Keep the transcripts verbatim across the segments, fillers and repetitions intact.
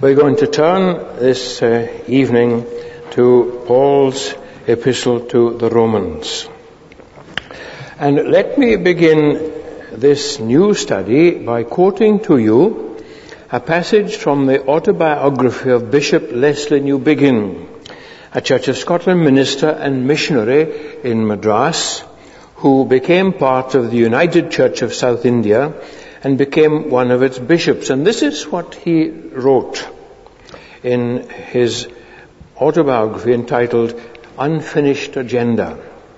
We're going to turn this uh, evening to Paul's epistle to the Romans. And let me begin this new study by quoting to you a passage from the autobiography of Bishop Leslie Newbigin, a Church of Scotland minister and missionary in Madras, who became part of the United Church of South India and became one of its bishops. And this is what he wrote in his autobiography entitled Unfinished Agenda.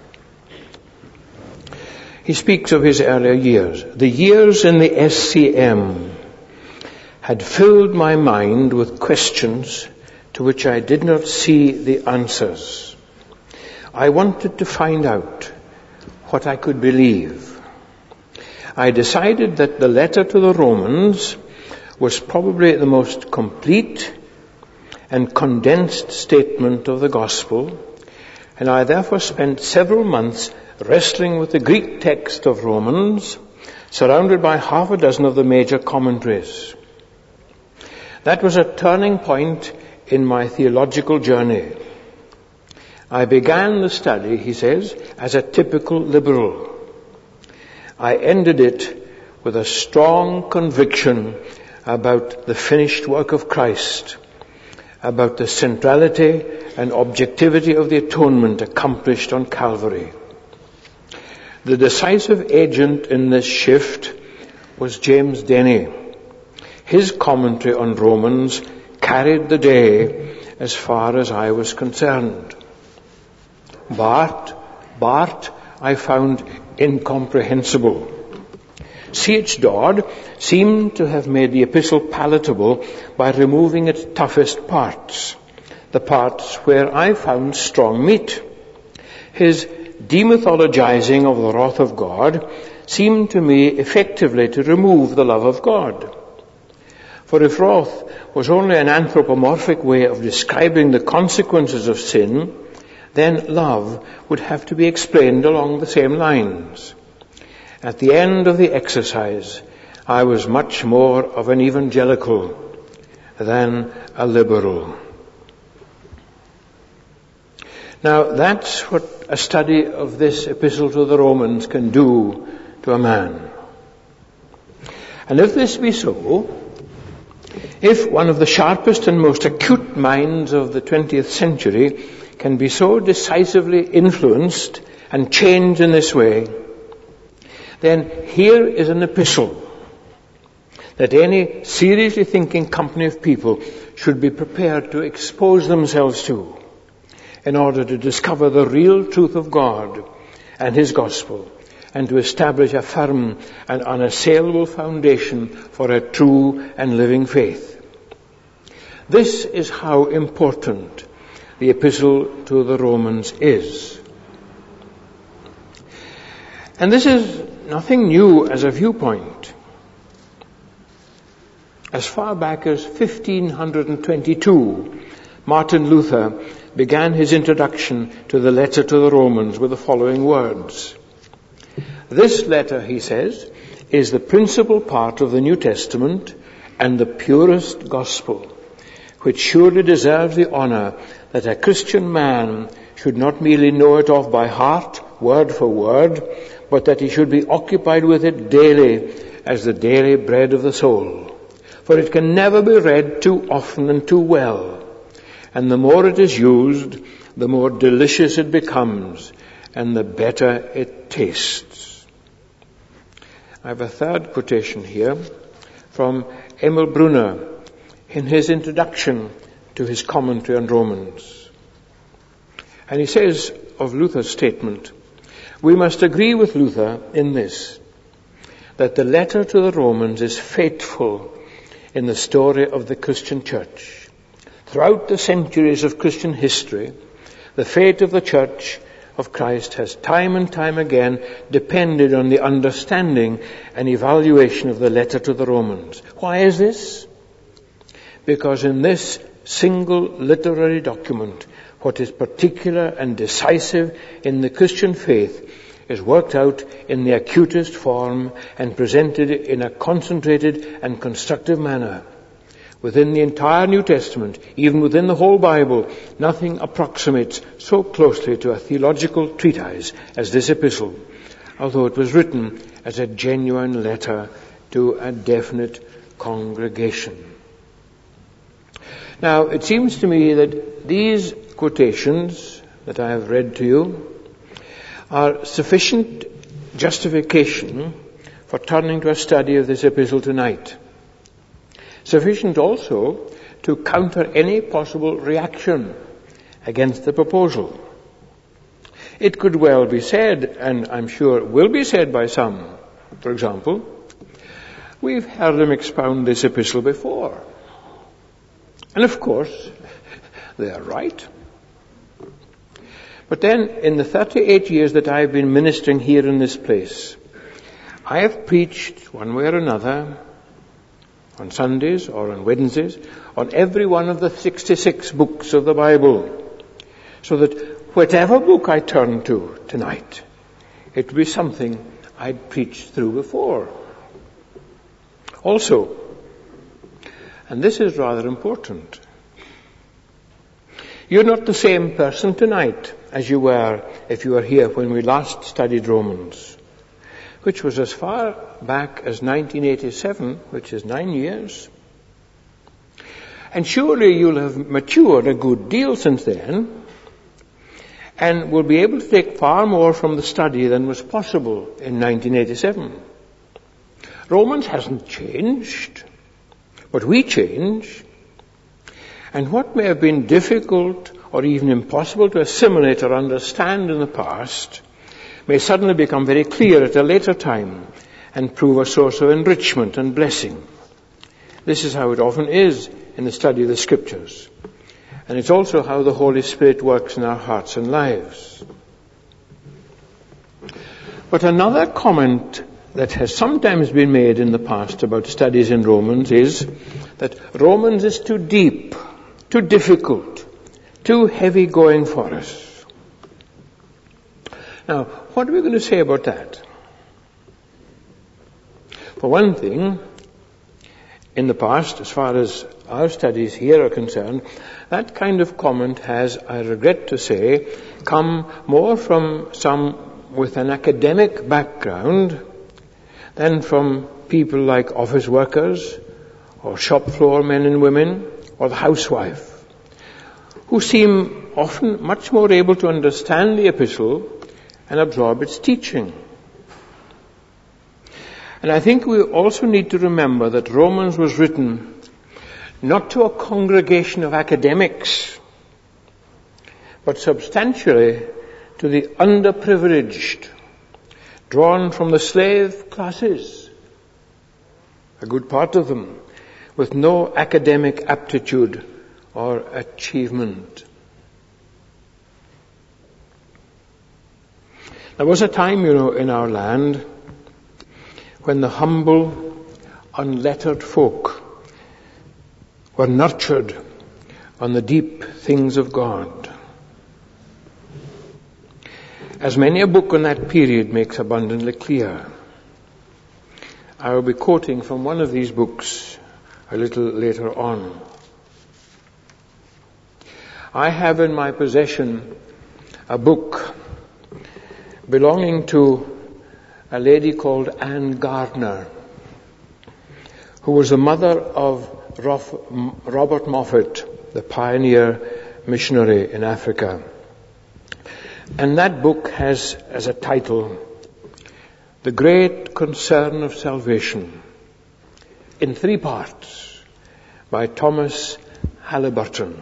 He speaks of his earlier years. The years in the S C M had filled my mind with questions to which I did not see the answers. I wanted to find out what I could believe. I decided that the letter to the Romans was probably the most complete and condensed statement of the gospel, and I therefore spent several months wrestling with the Greek text of Romans, surrounded by half a dozen of the major commentaries. That was a turning point in my theological journey. I began the study, he says, as a typical liberal. I ended it with a strong conviction about the finished work of Christ, about the centrality and objectivity of the atonement accomplished on Calvary. The decisive agent in this shift was James Denney. His commentary on Romans carried the day as far as I was concerned. Barth, Barth, I found incomprehensible. C H Dodd seemed to have made the epistle palatable by removing its toughest parts, the parts where I found strong meat. His demythologizing of the wrath of God seemed to me effectively to remove the love of God. For if wrath was only an anthropomorphic way of describing the consequences of sin, then love would have to be explained along the same lines. At the end of the exercise, I was much more of an evangelical than a liberal. Now, that's what a study of this epistle to the Romans can do to a man. And if this be so, if one of the sharpest and most acute minds of the twentieth century can be so decisively influenced and changed in this way, then here is an epistle that any seriously thinking company of people should be prepared to expose themselves to in order to discover the real truth of God and His gospel, and to establish a firm and unassailable foundation for a true and living faith. This is how important the epistle to the Romans is. And this is nothing new as a viewpoint. As far back as fifteen twenty-two, Martin Luther began his introduction to the letter to the Romans with the following words. This letter, he says, is the principal part of the New Testament and the purest gospel, which surely deserves the honor that a Christian man should not merely know it off by heart, word for word, but that he should be occupied with it daily as the daily bread of the soul. For it can never be read too often and too well. And the more it is used, the more delicious it becomes, and the better it tastes. I have a third quotation here from Emil Brunner in his introduction to his commentary on Romans. And he says of Luther's statement, we must agree with Luther in this, that the letter to the Romans is faithful in the story of the Christian church. Throughout the centuries of Christian history, the fate of the Church of Christ has time and time again depended on the understanding and evaluation of the letter to the Romans. Why is this? Because in this single literary document, what is particular and decisive in the Christian faith is worked out in the acutest form and presented in a concentrated and constructive manner. within the entire New Testament, even within the whole Bible, nothing approximates so closely to a theological treatise as this epistle, although it was written as a genuine letter to a definite congregation. Now, it seems to me that these quotations that I have read to you are sufficient justification for turning to a study of this epistle tonight. Sufficient also to counter any possible reaction against the proposal. It could well be said, and I'm sure will be said by some, for example, we've heard him expound this epistle before. And of course, they are right. But then, in the thirty-eight years that I've been ministering here in this place, I have preached one way or another, on Sundays or on Wednesdays, on every one of the sixty-six books of the Bible, so that whatever book I turn to tonight, it will be something I'd preached through before. Also, and this is rather important, you're not the same person tonight as you were if you were here when we last studied Romans, which was as far back as nineteen eighty-seven, which is nine years. And surely you'll have matured a good deal since then, and will be able to take far more from the study than was possible in nineteen eighty-seven. Romans hasn't changed, but we change. And what may have been difficult or even impossible to assimilate or understand in the past may suddenly become very clear at a later time and prove a source of enrichment and blessing. This is how it often is in the study of the Scriptures. And it's also how the Holy Spirit works in our hearts and lives. But another comment that has sometimes been made in the past about studies in Romans is that Romans is too deep, too difficult, too heavy going for us. Now, what are we going to say about that? For one thing, in the past, as far as our studies here are concerned, that kind of comment has, I regret to say, come more from some with an academic background than from people like office workers or shop floor men and women or the housewife, who seem often much more able to understand the epistle and absorb its teaching. And I think we also need to remember that Romans was written not to a congregation of academics, but substantially to the underprivileged, drawn from the slave classes, a good part of them, with no academic aptitude or achievement. There was a time, you know, in our land when the humble, unlettered folk were nurtured on the deep things of God. As many a book on that period makes abundantly clear. I will be quoting from one of these books a little later on. I have in my possession a book belonging to a lady called Anne Gardner, who was the mother of Robert Moffat, the pioneer missionary in Africa. And that book has as a title, The Great Concern of Salvation, in three parts, by Thomas Haliburton.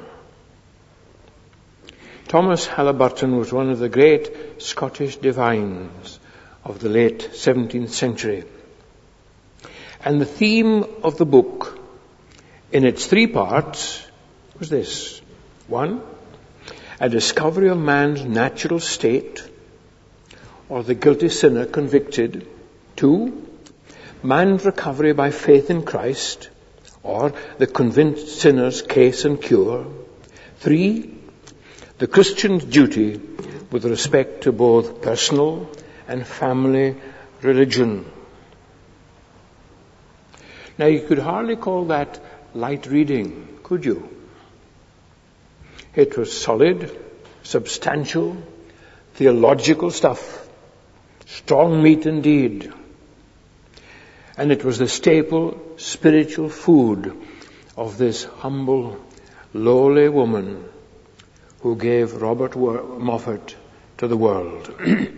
Thomas Haliburton was one of the great Scottish divines of the late seventeenth century. And the theme of the book, in its three parts, was this. One, a discovery of man's natural state, or the guilty sinner convicted. Two, man's recovery by faith in Christ, or the convinced sinner's case and cure. Three, the Christian's duty with respect to both personal and family religion. Now, you could hardly call that light reading, could you? It was solid, substantial, theological stuff, strong meat indeed. And it was the staple spiritual food of this humble, lowly woman who gave Robert Moffat to the world.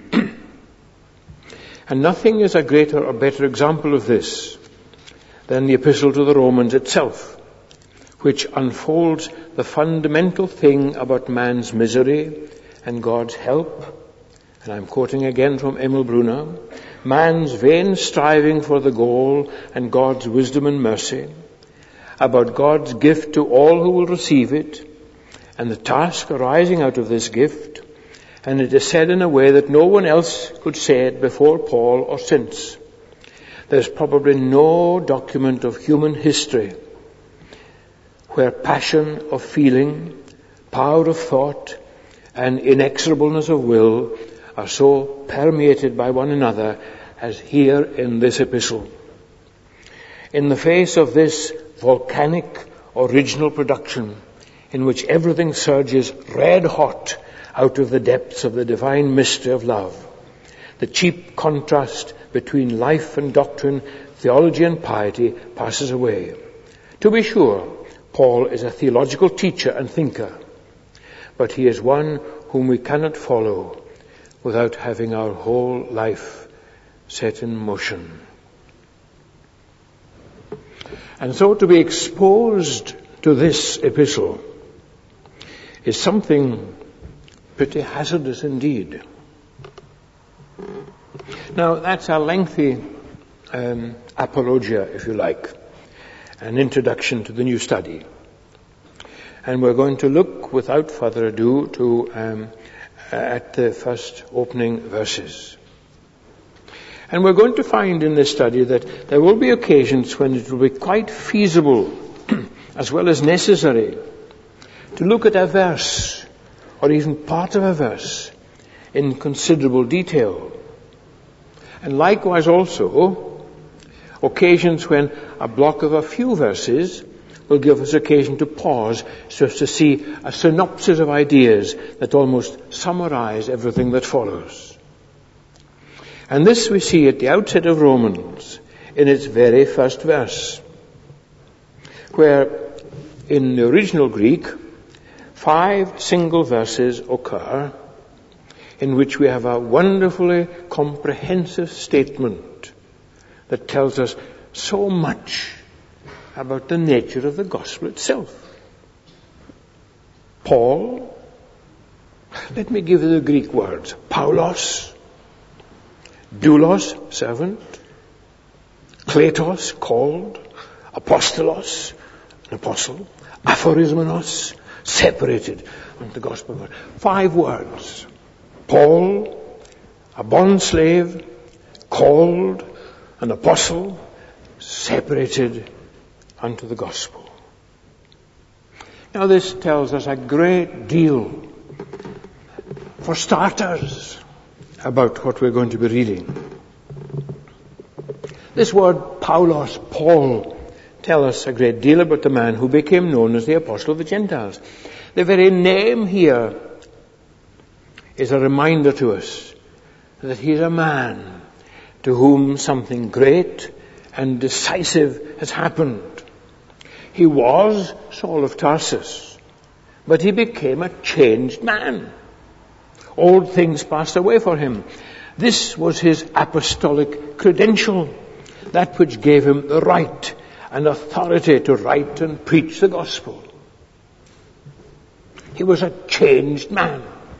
And nothing is a greater or better example of this than the Epistle to the Romans itself, which unfolds the fundamental thing about man's misery and God's help. And I'm quoting again from Emil Brunner, man's vain striving for the goal and God's wisdom and mercy, about God's gift to all who will receive it, and the task arising out of this gift. And it is said in a way that no one else could say it before Paul or since. There's probably no document of human history where passion of feeling, power of thought, and inexorableness of will are so permeated by one another as here in this epistle. In the face of this volcanic original production, in which everything surges red hot out of the depths of the divine mystery of love, the cheap contrast between life and doctrine, theology and piety passes away. To be sure, Paul is a theological teacher and thinker, but he is one whom we cannot follow without having our whole life set in motion. And so to be exposed to this epistle is something pretty hazardous indeed. Now, that's a lengthy um, apologia, if you like, an introduction to the new study. And we're going to look, without further ado, to um, at the first opening verses. And we're going to find in this study that there will be occasions when it will be quite feasible, as well as necessary, to look at a verse, or even part of a verse, in considerable detail. And likewise also, occasions when a block of a few verses will give us occasion to pause so as to see a synopsis of ideas that almost summarize everything that follows. And this we see at the outset of Romans, in its very first verse, where in the original Greek, five single verses occur in which we have a wonderfully comprehensive statement that tells us so much about the nature of the gospel itself. Paul, let me give you the Greek words, Paulos, doulos, servant, kletos, called, apostolos, an apostle, aphorismenos, separated unto the gospel of God. Five words. Paul, a bondslave, called, an apostle, separated unto the gospel. Now this tells us a great deal, for starters, about what we're going to be reading. This word Paulos, Paul, tells us a great deal about the man who became known as the Apostle of the Gentiles. The very name here is a reminder to us that he's a man to whom something great and decisive has happened. He was Saul of Tarsus, but he became a changed man. Old things passed away for him. This was his apostolic credential, that which gave him the right and authority to write and preach the gospel. He was a changed man.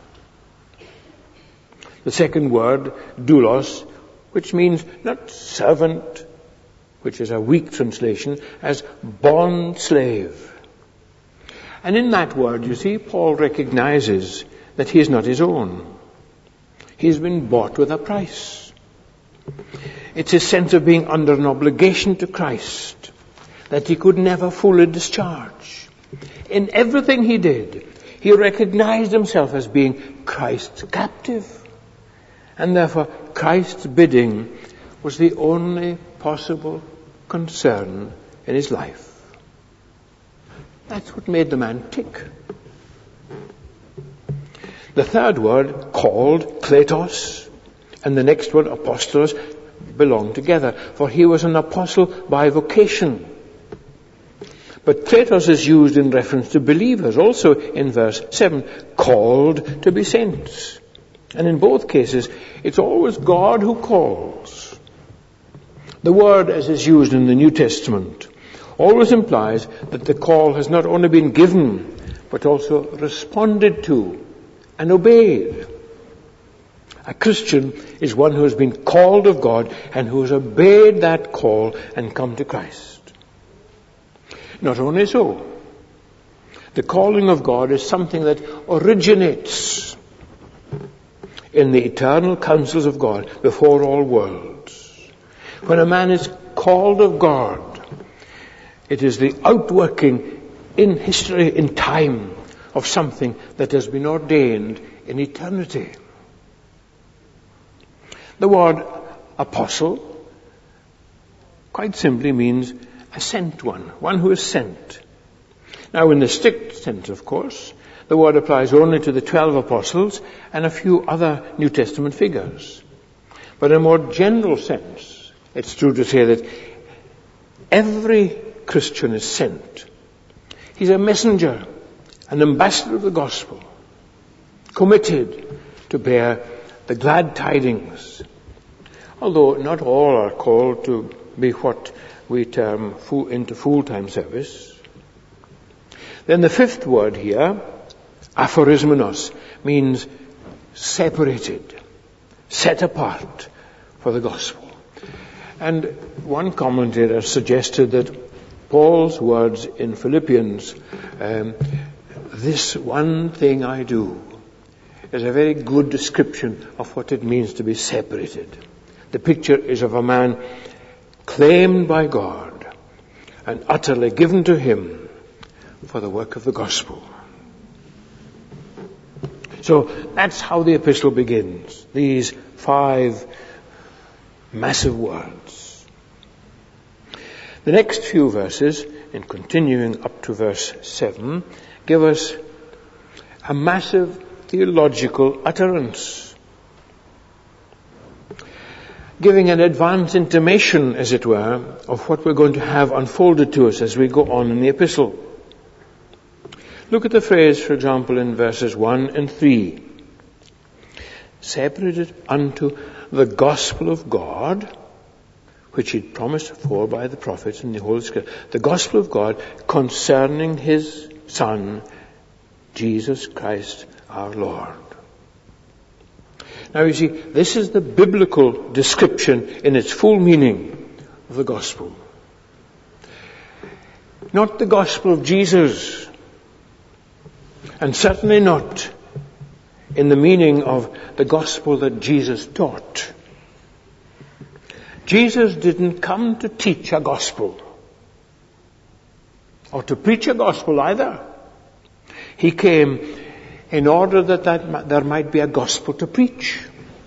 The second word, doulos, which means not servant, which is a weak translation, as bond slave. And in that word, you see, Paul recognizes that he is not his own. He's been bought with a price. It's his sense of being under an obligation to Christ that he could never fully discharge. In everything he did, he recognized himself as being Christ's captive. And therefore, Christ's bidding was the only possible concern in his life. That's what made the man tick. The third word, called, kletos, and the next word, apostolos, belong together, for he was an apostle by vocation. But kletos is used in reference to believers, also in verse seven, called to be saints. And in both cases, it's always God who calls. The word, as is used in the New Testament, always implies that the call has not only been given, but also responded to and obeyed. A Christian is one who has been called of God and who has obeyed that call and come to Christ. Not only so, the calling of God is something that originates in the eternal counsels of God before all worlds. When a man is called of God, it is the outworking in history, in time, of something that has been ordained in eternity. The word apostle quite simply means a sent one, one who is sent. Now, in the strict sense, of course, the word applies only to the twelve apostles and a few other New Testament figures. But in a more general sense, it's true to say that every Christian is sent. He's a messenger, an ambassador of the gospel, committed to bear the glad tidings. Although not all are called to be what we term full, into full-time service. Then the fifth word here, aphorismenos, means separated, set apart for the gospel. And one commentator suggested that Paul's words in Philippians, um, this one thing I do, is a very good description of what it means to be separated. The picture is of a man claimed by God and utterly given to him for the work of the gospel. So that's how the epistle begins. These five massive words. The next few verses, in continuing up to verse seven, give us a massive theological utterance, giving an advance intimation, as it were, of what we're going to have unfolded to us as we go on in the epistle. Look at the phrase, for example, in verses one and three. Separated unto the gospel of God, which he'd promised for by the prophets in the Holy Scripture. The gospel of God concerning his Son, Jesus Christ our Lord. Now you see, this is the biblical description in its full meaning of the gospel. Not the gospel of Jesus, and certainly not in the meaning of the gospel that Jesus taught. Jesus didn't come to teach a gospel, or to preach a gospel either. He came in order that, that there might be a gospel to preach.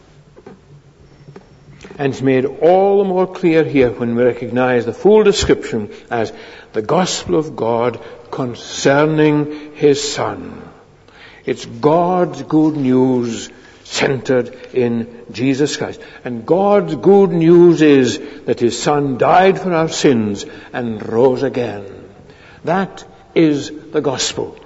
And it's made all the more clear here when we recognize the full description as the gospel of God concerning his Son. It's God's good news centered in Jesus Christ. And God's good news is that his Son died for our sins and rose again. That is the gospel.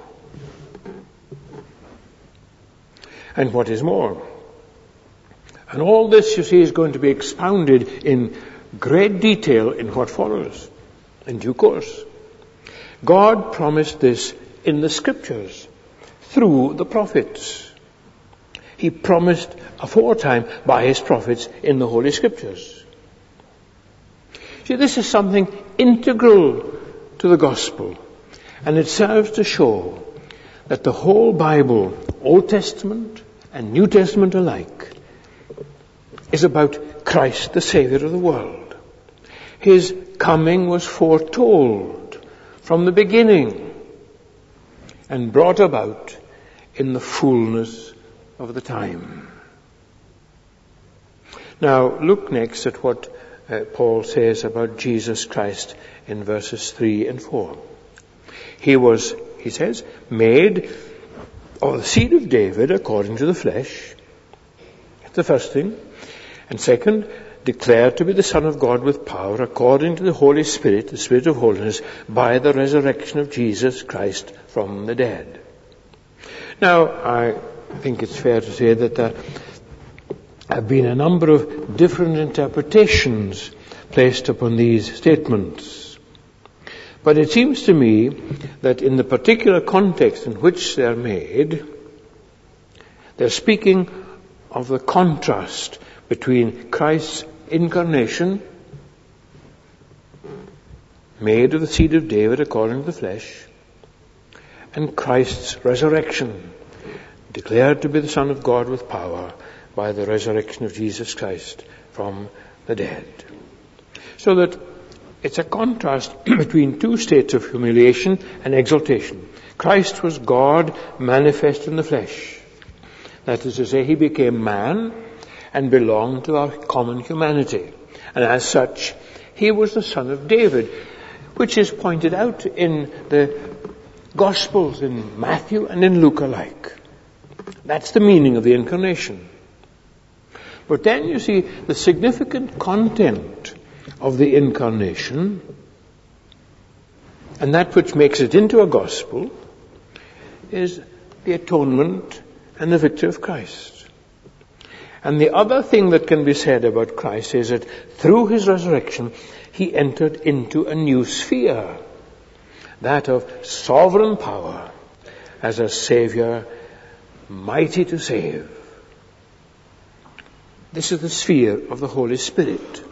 And what is more, and all this, you see, is going to be expounded in great detail in what follows, in due course. God promised this in the Scriptures, through the prophets. He promised aforetime by his prophets in the Holy Scriptures. See, this is something integral to the gospel, and it serves to show that the whole Bible, Old Testament and New Testament alike, is about Christ, the Savior of the world. His coming was foretold from the beginning and brought about in the fullness of the time. Now, look next at what uh, Paul says about Jesus Christ in verses three and four. He was, he says, made of the seed of David according to the flesh. That's the first thing. And second, declared to be the Son of God with power according to the Holy Spirit, the Spirit of holiness, by the resurrection of Jesus Christ from the dead. Now, I think it's fair to say that there have been a number of different interpretations placed upon these statements. But it seems to me that in the particular context in which they are made, they're speaking of the contrast between Christ's incarnation, made of the seed of David according to the flesh, and Christ's resurrection, declared to be the Son of God with power by the resurrection of Jesus Christ from the dead. So that it's a contrast between two states of humiliation and exaltation. Christ was God manifest in the flesh. That is to say, he became man and belonged to our common humanity. And as such, he was the Son of David, which is pointed out in the Gospels, in Matthew and in Luke alike. That's the meaning of the incarnation. But then you see the significant content of the incarnation, and that which makes it into a gospel, is the atonement and the victory of Christ. And the other thing that can be said about Christ is that through his resurrection, he entered into a new sphere, that of sovereign power as a Savior mighty to save. This is the sphere of the Holy Spirit,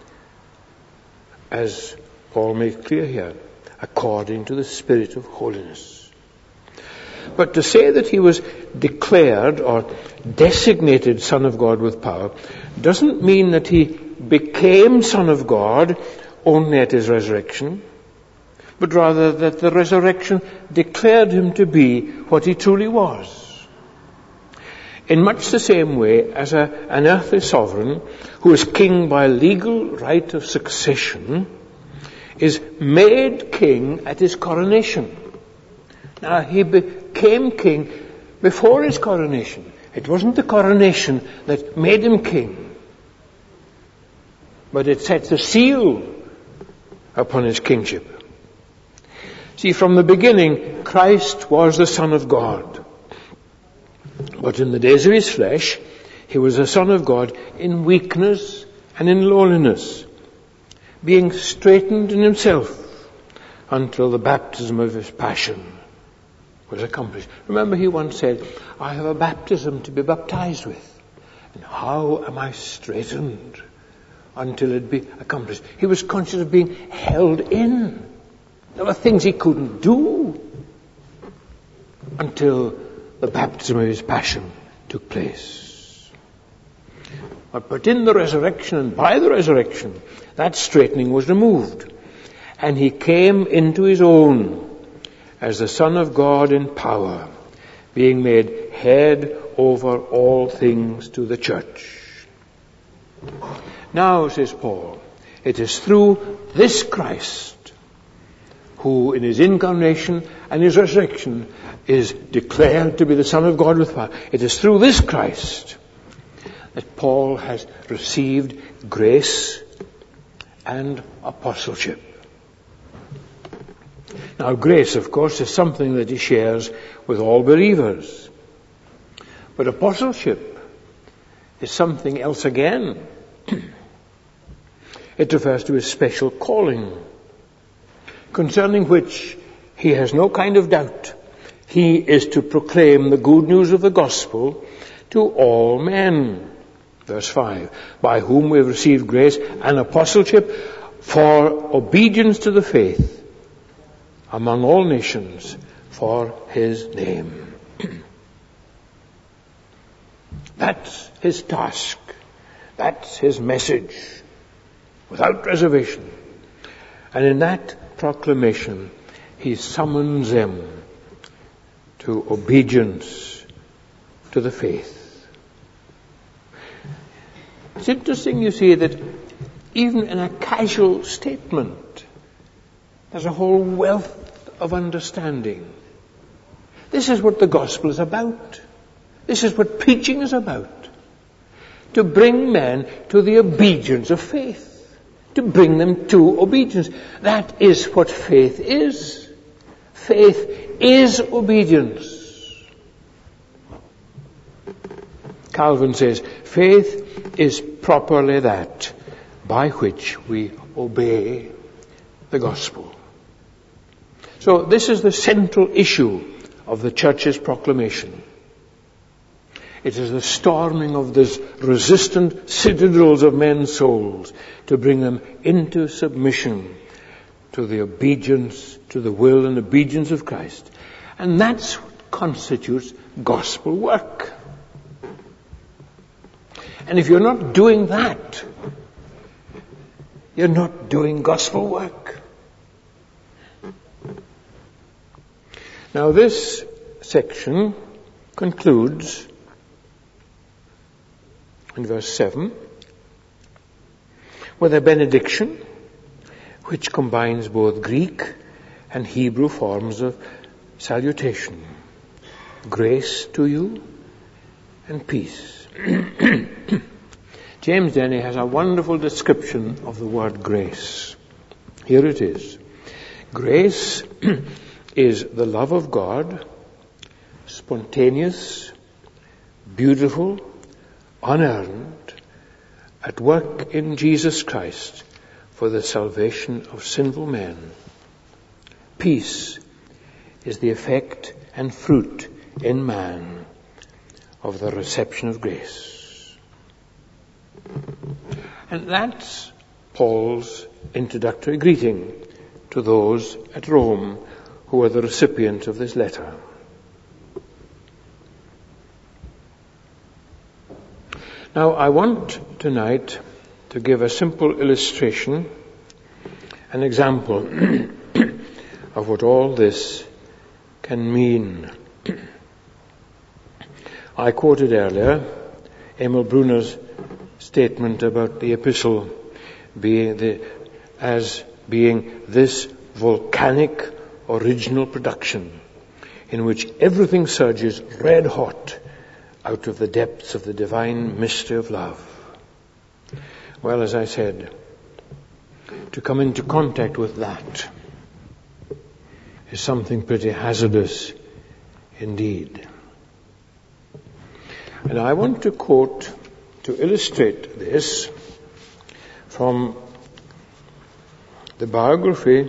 as Paul makes clear here, according to the Spirit of holiness. But to say that he was declared or designated Son of God with power doesn't mean that he became Son of God only at his resurrection, but rather that the resurrection declared him to be what he truly was. In much the same way as a, an earthly sovereign who is king by legal right of succession is made king at his coronation. Now, he became king before his coronation. It wasn't the coronation that made him king, but it set the seal upon his kingship. See, from the beginning, Christ was the Son of God. But in the days of his flesh, he was a Son of God in weakness and in lowliness, being straitened in himself until the baptism of his passion was accomplished. Remember, he once said, I have a baptism to be baptized with, and how am I straitened until it be accomplished? He was conscious of being held in. There were things he couldn't do until the baptism of his passion took place. But, but in the resurrection and by the resurrection, that straightening was removed. And he came into his own as the Son of God in power, being made head over all things to the church. Now, says Paul, it is through this Christ who in his incarnation and his resurrection is declared to be the Son of God with power. It is through this Christ that Paul has received grace and apostleship. Now, grace, of course, is something that he shares with all believers. But apostleship is something else again. It refers to his special calling, concerning which he has no kind of doubt. He is to proclaim the good news of the gospel to all men. Verse five, by whom we have received grace and apostleship for obedience to the faith among all nations for his name. That's his task. That's his message, without reservation. And in that proclamation, he summons them to obedience to the faith. It's interesting, you see, that even in a casual statement, there's a whole wealth of understanding. This is what the gospel is about. This is what preaching is about. To bring men to the obedience of faith. To bring them to obedience. That is what faith is. Faith is obedience. Calvin says, faith is properly that by which we obey the gospel. So this is the central issue of the church's proclamation. It is the storming of these resistant citadels of men's souls to bring them into submission to the obedience, to the will and obedience of Christ. And that's what constitutes gospel work. And if you're not doing that, you're not doing gospel work. Now this section concludes in verse seven with a benediction which combines both Greek and Hebrew forms of salutation. Grace to you and peace. James Denny has a wonderful description of the word grace. Here it is. Grace is the love of God, spontaneous, beautiful, unearned, at work in Jesus Christ for the salvation of sinful men. Peace is the effect and fruit in man of the reception of grace. And that's Paul's introductory greeting to those at Rome who are the recipients of this letter. Now, I want tonight to give a simple illustration, an example of what all this can mean. I quoted earlier Emil Brunner's statement about the epistle being the, as being this volcanic original production in which everything surges red hot out of the depths of the divine mystery of love. Well, as I said, to come into contact with that is something pretty hazardous indeed. And I want to quote, to illustrate this, from the biography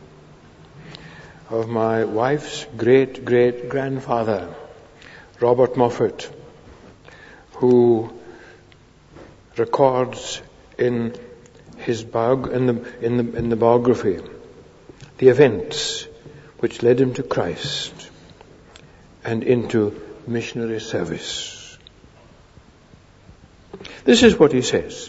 of my wife's great-great-grandfather, Robert Moffat, who records in his biog- in the, in the, in the biography the events which led him to Christ and into missionary service. This is what he says.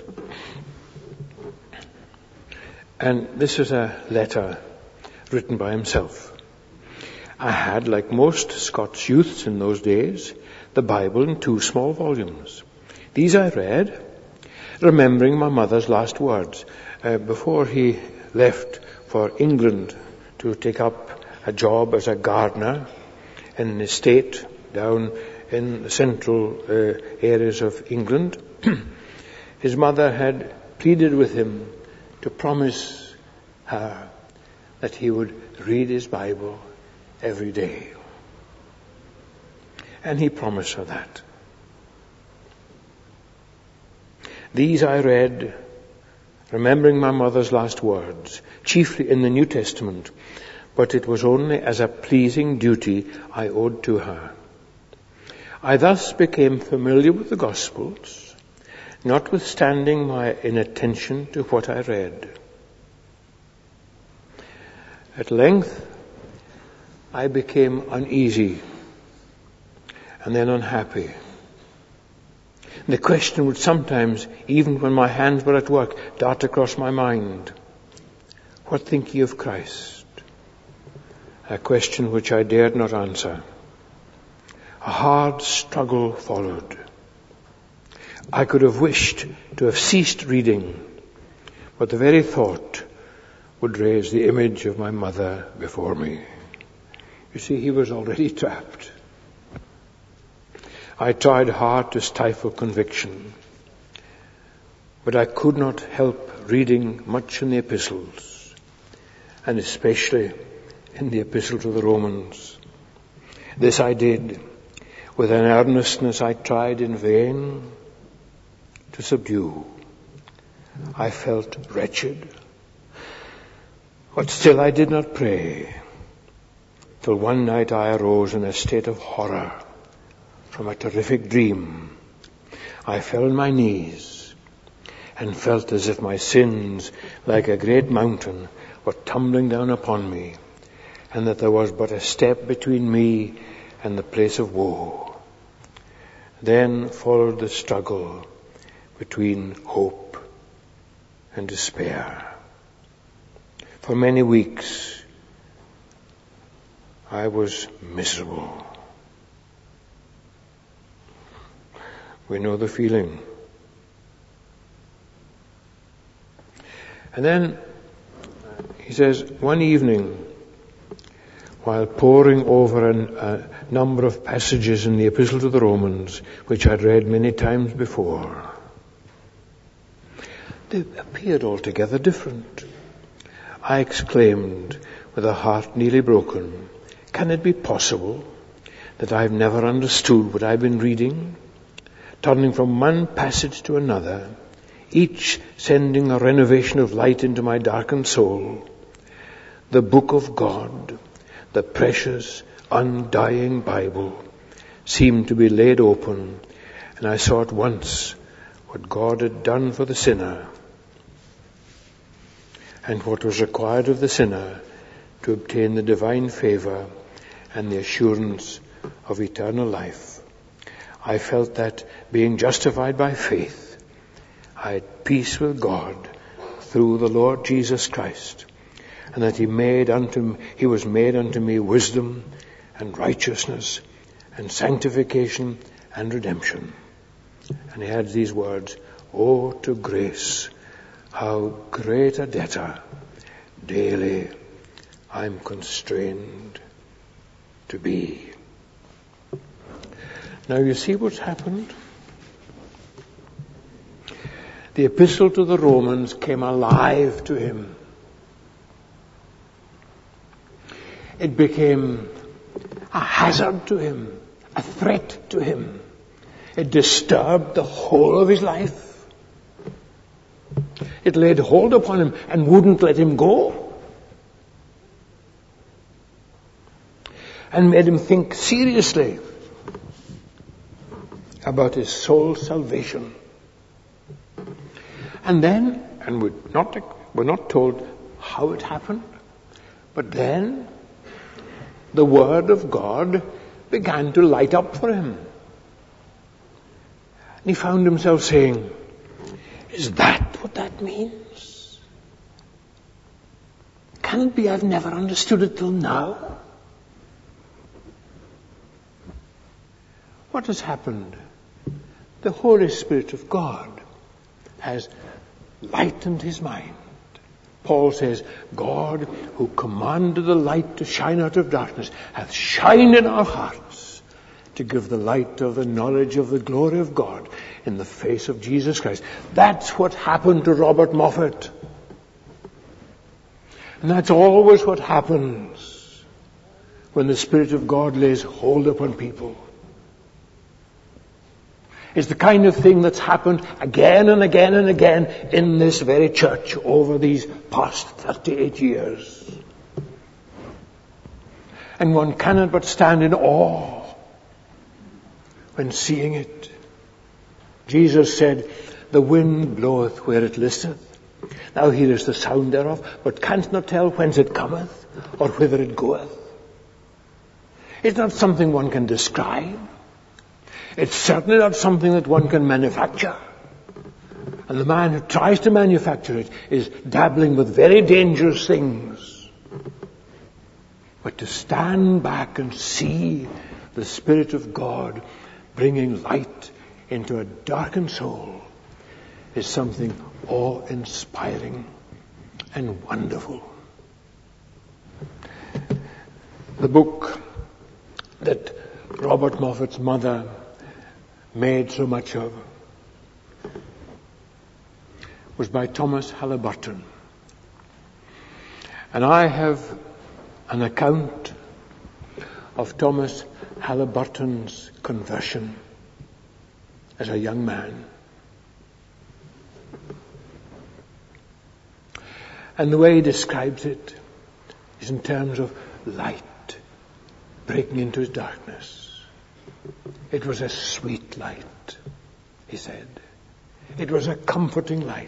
And this is a letter written by himself. I had, like most Scots youths in those days, the Bible in two small volumes. These I read, remembering my mother's last words. Uh, before he left for England to take up a job as a gardener in an estate down in the central uh, areas of England, his mother had pleaded with him to promise her that he would read his Bible every day. And he promised her that. These I read, remembering my mother's last words, chiefly in the New Testament, but it was only as a pleasing duty I owed to her. I thus became familiar with the Gospels, notwithstanding my inattention to what I read. At length, I became uneasy and then unhappy. The question would sometimes, even when my hands were at work, dart across my mind. What think ye of Christ? A question which I dared not answer. A hard struggle followed. I could have wished to have ceased reading, but the very thought would raise the image of my mother before me. You see, he was already trapped. I tried hard to stifle conviction, but I could not help reading much in the epistles, and especially in the epistle to the Romans. This I did with an earnestness I tried in vain to subdue. I felt wretched, but still I did not pray, till one night I arose in a state of horror from a terrific dream. I fell on my knees and felt as if my sins, like a great mountain, were tumbling down upon me, and that there was but a step between me and the place of woe. Then followed the struggle between hope and despair. For many weeks I was miserable. We know the feeling. And then he says, one evening, while poring over an, a number of passages in the Epistle to the Romans, which I'd read many times before, they appeared altogether different. I exclaimed with a heart nearly broken, can it be possible that I've never understood what I've been reading? Turning from one passage to another, each sending a renovation of light into my darkened soul. The book of God, the precious, undying Bible, seemed to be laid open, and I saw at once what God had done for the sinner and what was required of the sinner to obtain the divine favor and the assurance of eternal life. I felt that, being justified by faith, I had peace with God through the Lord Jesus Christ, and that he made unto he was made unto me wisdom and righteousness and sanctification and redemption. And he adds these words, "Oh, to grace, how great a debtor daily I'm constrained to be." Now you see what's happened? The epistle to the Romans came alive to him. It became a hazard to him, a threat to him. It disturbed the whole of his life. It laid hold upon him and wouldn't let him go. And made him think seriously about his soul's salvation. And then, and we're not, we're not told how it happened, but then the Word of God began to light up for him. And he found himself saying, is that what that means? Can it be I've never understood it till now? What has happened? The Holy Spirit of God has lightened his mind. Paul says, God, who commanded the light to shine out of darkness, hath shined in our hearts to give the light of the knowledge of the glory of God in the face of Jesus Christ. That's what happened to Robert Moffat. And that's always what happens when the Spirit of God lays hold upon people. It's the kind of thing that's happened again and again and again in this very church over these past thirty-eight years. And one cannot but stand in awe when seeing it. Jesus said, the wind bloweth where it listeth. Thou hearest the sound thereof, but canst not tell whence it cometh or whither it goeth. It's not something one can describe. It's certainly not something that one can manufacture. And the man who tries to manufacture it is dabbling with very dangerous things. But to stand back and see the Spirit of God bringing light into a darkened soul is something awe-inspiring and wonderful. The book that Robert Moffat's mother made so much of was by Thomas Halliburton. And I have an account of Thomas Halliburton's conversion as a young man. And the way he describes it is in terms of light breaking into his darkness. It was a sweet light, he said. It was a comforting light.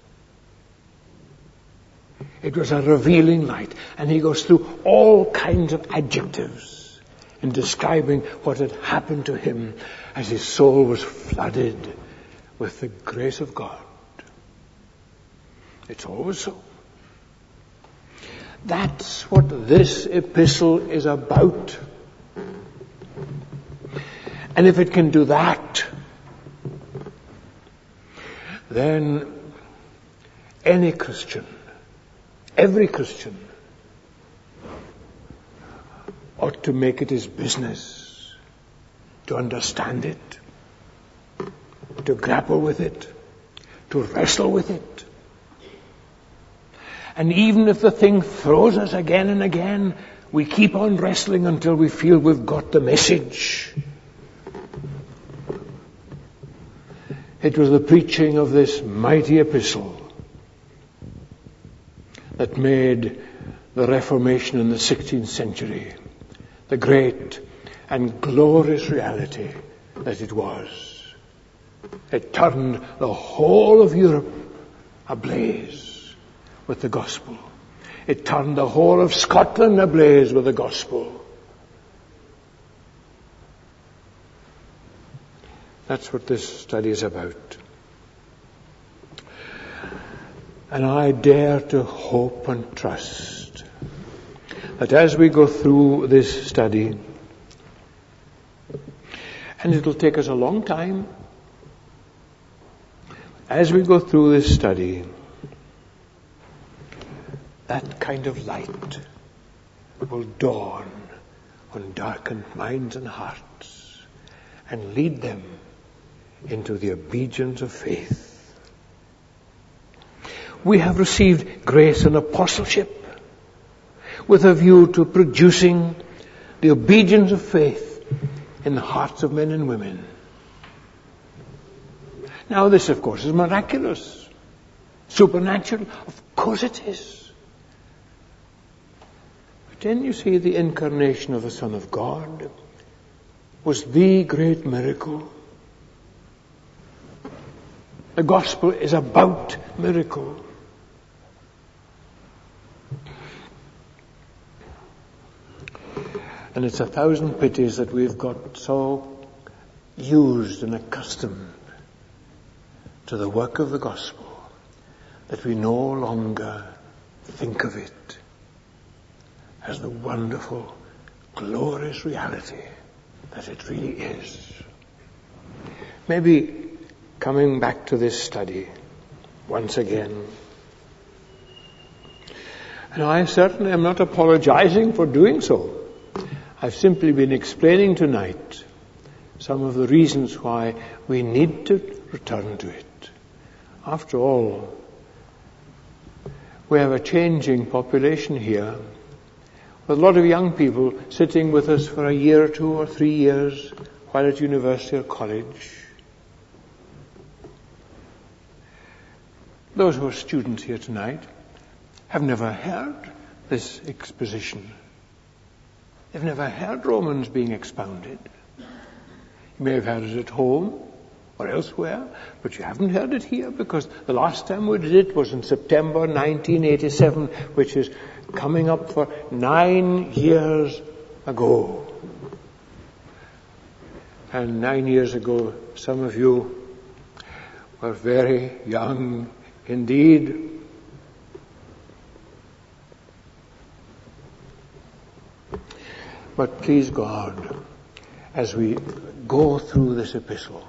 It was a revealing light. And he goes through all kinds of adjectives in describing what had happened to him as his soul was flooded with the grace of God. It's always so. That's what this epistle is about. And if it can do that, then any Christian, every Christian, ought to make it his business to understand it, to grapple with it, to wrestle with it. And even if the thing throws us again and again, we keep on wrestling until we feel we've got the message. It was the preaching of this mighty epistle that made the Reformation in the sixteenth century the great and glorious reality that it was. It turned the whole of Europe ablaze with the gospel. It turned the whole of Scotland ablaze with the gospel. That's what this study is about. And I dare to hope and trust that as we go through this study, and it'll take us a long time, as we go through this study, that kind of light will dawn on darkened minds and hearts and lead them into the obedience of faith. We have received grace and apostleship with a view to producing the obedience of faith in the hearts of men and women. Now this, of course, is miraculous, supernatural. Of course it is. But then you see the incarnation of the Son of God was the great miracle. The gospel is about miracle. And it's a thousand pities that we've got so used and accustomed to the work of the gospel that we no longer think of it as the wonderful, glorious reality that it really is. Maybe coming back to this study once again. And I certainly am not apologizing for doing so. I've simply been explaining tonight some of the reasons why we need to return to it. After all, we have a changing population here, with a lot of young people sitting with us for a year or two or three years while at university or college. Those who are students here tonight have never heard this exposition. They've never heard Romans being expounded. You may have heard it at home or elsewhere, but you haven't heard it here, because the last time we did it was in September nineteen eighty-seven, which is coming up for nine years ago. And nine years ago, some of you were very young indeed. But please God, as we go through this epistle,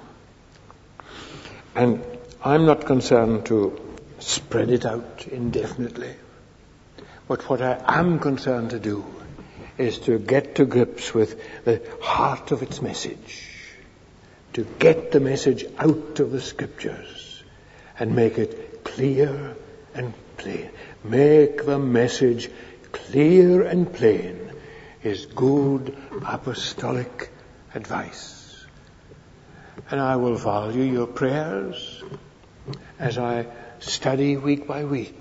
and I'm not concerned to spread it out indefinitely, but what I am concerned to do is to get to grips with the heart of its message, to get the message out of the Scriptures and make it clear and plain. Make the message clear and plain is good apostolic advice. And I will value your prayers as I study week by week.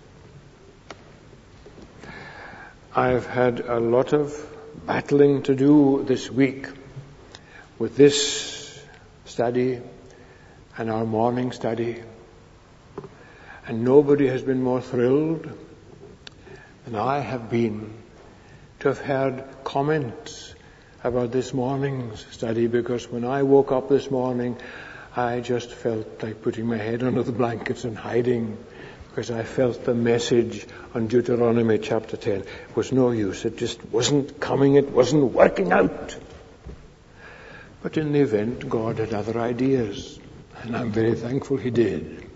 I've had a lot of battling to do this week with this study and our morning study. And nobody has been more thrilled than I have been to have heard comments about this morning's study, because when I woke up this morning, I just felt like putting my head under the blankets and hiding, because I felt the message on Deuteronomy chapter ten was no use. It just wasn't coming. It wasn't working out. But in the event, God had other ideas, and I'm very thankful He did.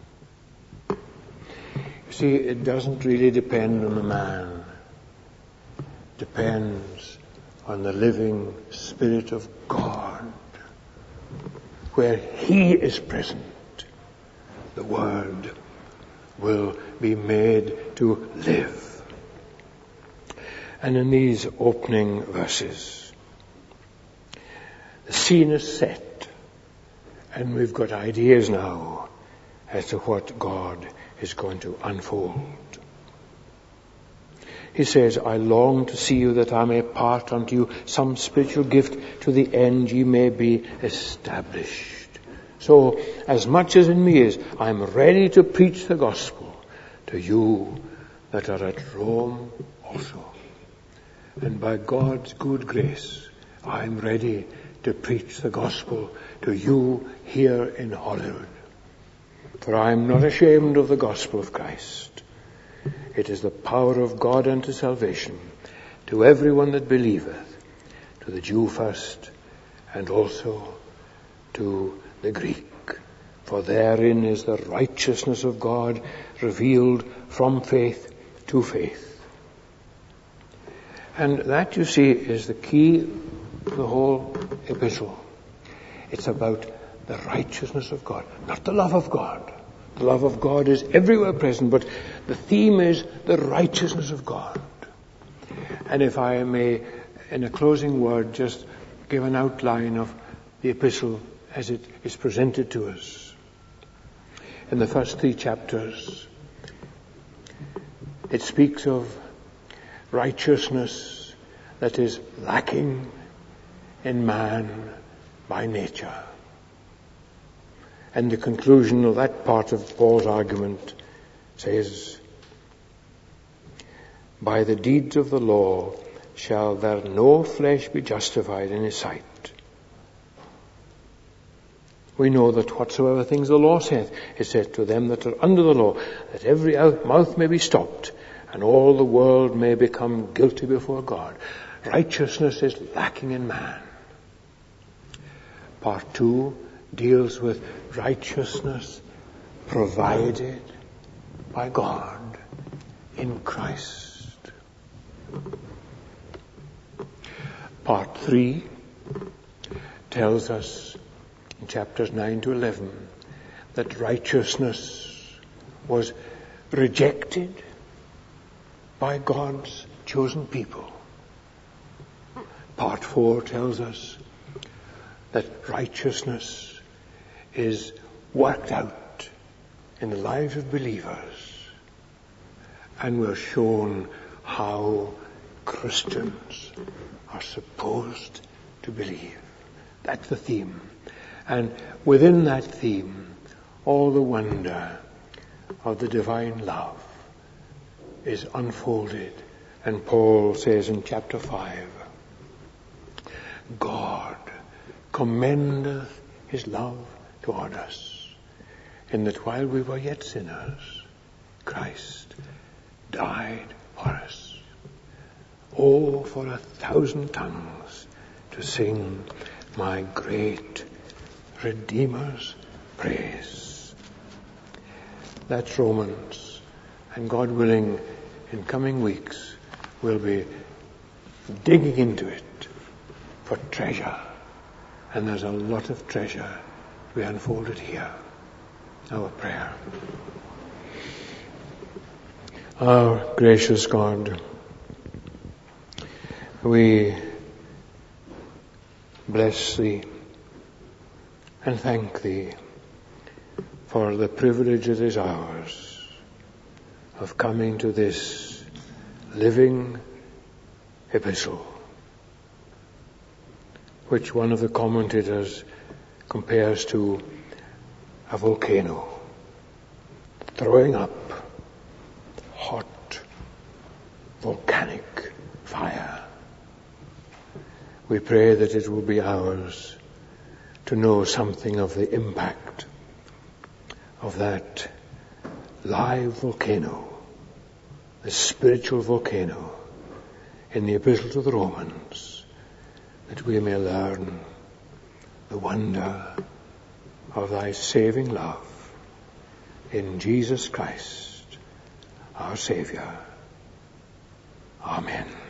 You see, it doesn't really depend on the man. It depends on the living Spirit of God. Where He is present, the Word will be made to live. And in these opening verses, the scene is set, and we've got ideas now as to what God is going to unfold. He says, I long to see you that I may impart unto you some spiritual gift to the end ye may be established. So, as much as in me is, I'm ready to preach the gospel to you that are at Rome also. And by God's good grace, I'm ready to preach the gospel to you here in Hollywood. For I am not ashamed of the gospel of Christ. It is the power of God unto salvation to everyone that believeth, to the Jew first, and also to the Greek. For therein is the righteousness of God revealed from faith to faith. And that, you see, is the key to the whole epistle. It's about the righteousness of God, not the love of God. The love of God is everywhere present, but the theme is the righteousness of God. And if I may, in a closing word, just give an outline of the epistle as it is presented to us. In the first three chapters, it speaks of righteousness that is lacking in man by nature. And the conclusion of that part of Paul's argument says, by the deeds of the law shall there no flesh be justified in his sight. We know that whatsoever things the law saith, it saith to them that are under the law, that every mouth may be stopped, and all the world may become guilty before God. Righteousness is lacking in man. Part two deals with righteousness provided by God in Christ. Part three tells us in chapters nine to eleven that righteousness was rejected by God's chosen people. Part four tells us that righteousness is worked out in the lives of believers, and we're shown how Christians are supposed to believe. That's the theme. And within that theme, all the wonder of the divine love is unfolded. And Paul says in chapter five, God commendeth his love toward us, in that while we were yet sinners, Christ died for us. Oh, for a thousand tongues to sing my great Redeemer's praise. That's Romans. And God willing, in coming weeks, we'll be digging into it for treasure. And there's a lot of treasure we unfolded here. Our prayer. Our gracious God, we bless Thee and thank Thee for the privilege it is ours of coming to this living epistle, which one of the commentators compares to a volcano throwing up hot volcanic fire. We pray that it will be ours to know something of the impact of that live volcano, the spiritual volcano in the Epistle to the Romans, that we may learn the wonder of Thy saving love in Jesus Christ, our Saviour. Amen.